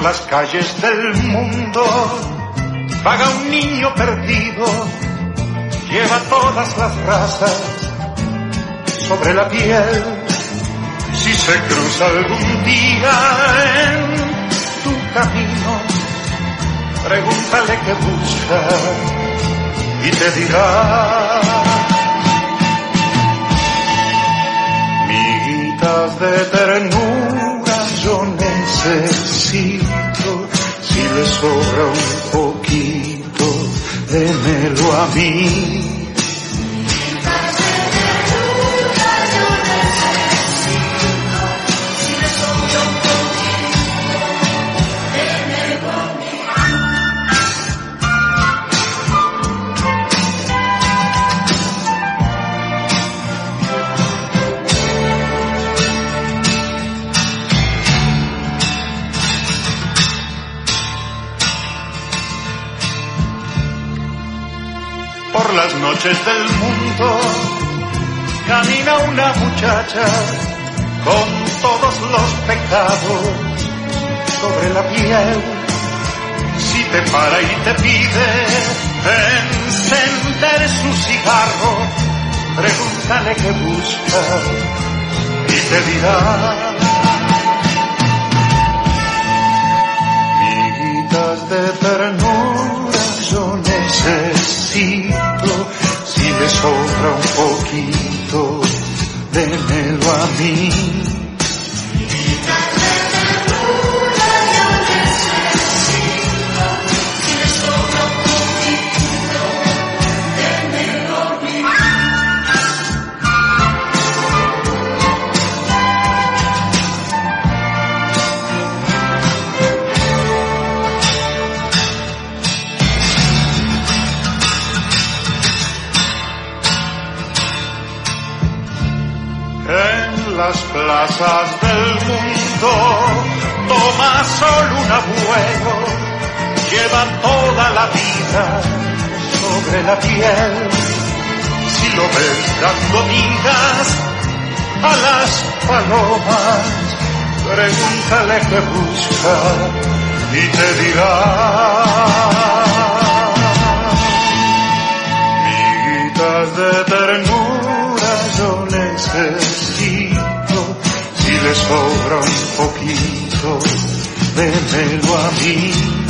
las calles del mundo vaga un niño perdido, lleva todas las razas sobre la piel. Si se cruza algún día en tu camino, pregúntale qué busca y te dirá. Miguitas de ternura yo necesito, si le sobra un poquito, démelo a mí. Por las noches del mundo camina una muchacha con todos los pecados sobre la piel. Si te para y te pide encender su cigarro, pregúntale qué busca y te dirá. Miguitas de ternura yo necesito, si le sobra un poquito, démelo a mí. En las plazas del mundo toma sol un abuelo, llevan toda la vida sobre la piel. Si lo ves dando migas a las palomas, pregúntale qué busca y te dirá. Miguitas de ternura yo necesito, si le sobra un poquito, démelo a mí.